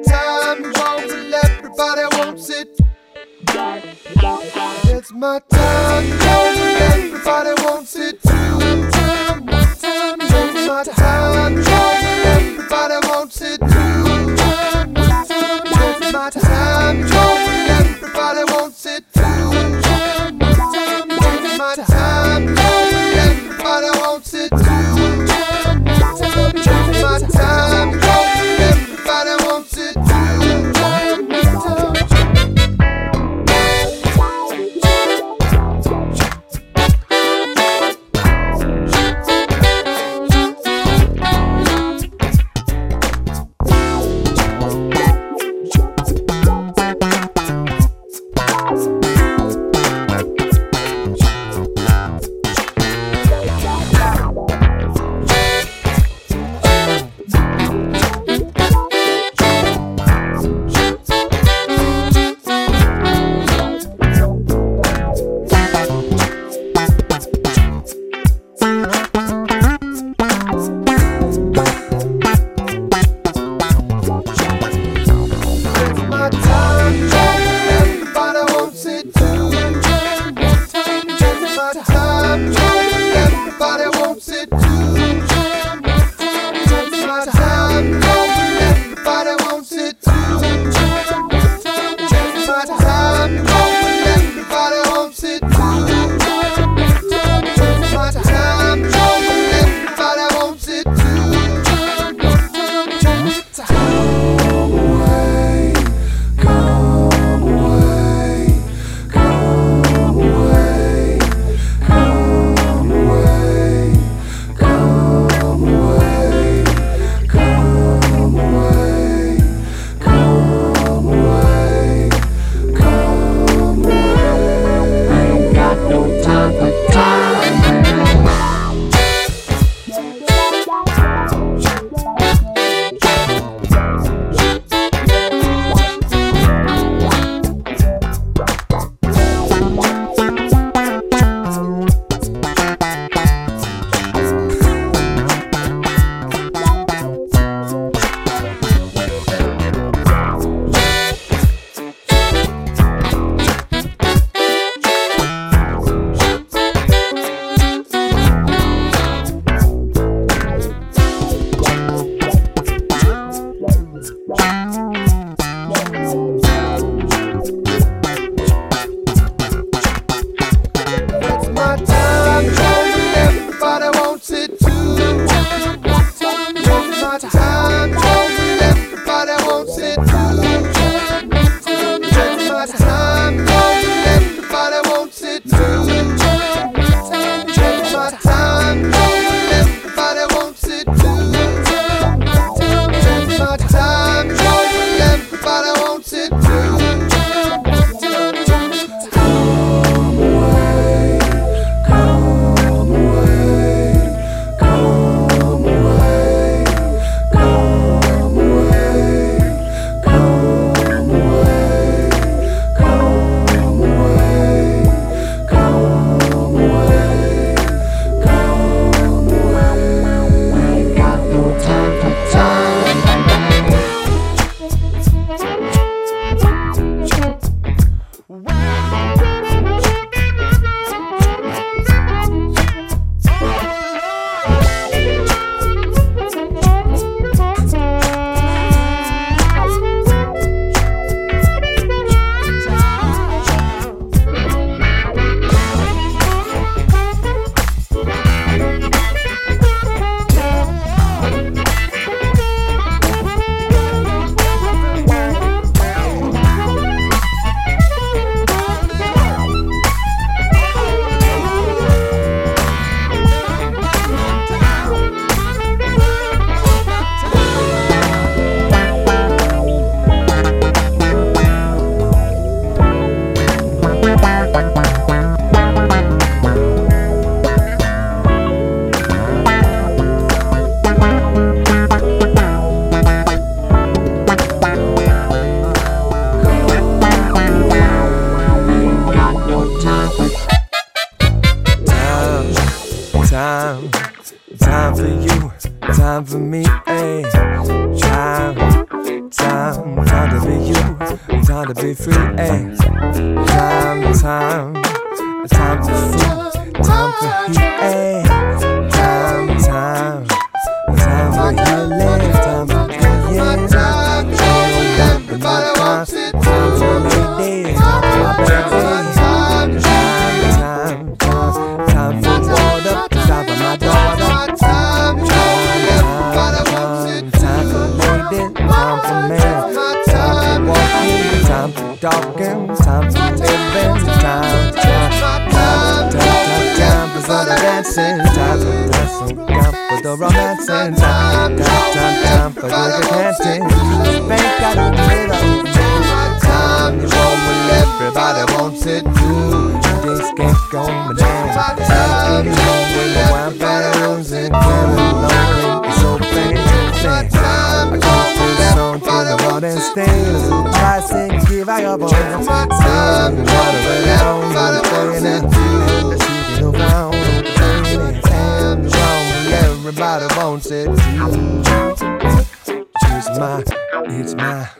time, won't till everybody wants it. It's my time, won't till everybody wants it too. It's my time, won't till everybody wants it too. It's my time, won't till everybody wants it too. It's my time, won't till everybody wants it too. It's my time, won't till everybody wants it too. Time for you, time for me, ayy. Time time to be you, time to be free, ayy. Time for food, time for heat, ayy. Time for healing, time for being. Everybody wants it too. Time for ladies, time for my baby. Time for water, time for my daughter. Time for ladies, time for men. Time for walking, time for talking, time for living. Time for the dancing, time for the romancing. Time for the dancing. Bank got a little. You roll with everybody wants it too. Just can't go bananas. Time to roll with the wine balloons and carry long. It's so fancy. I come to the song to the modern stairs. I sing, give I up on time. Water around, shooting around, and everybody wants it too. It's my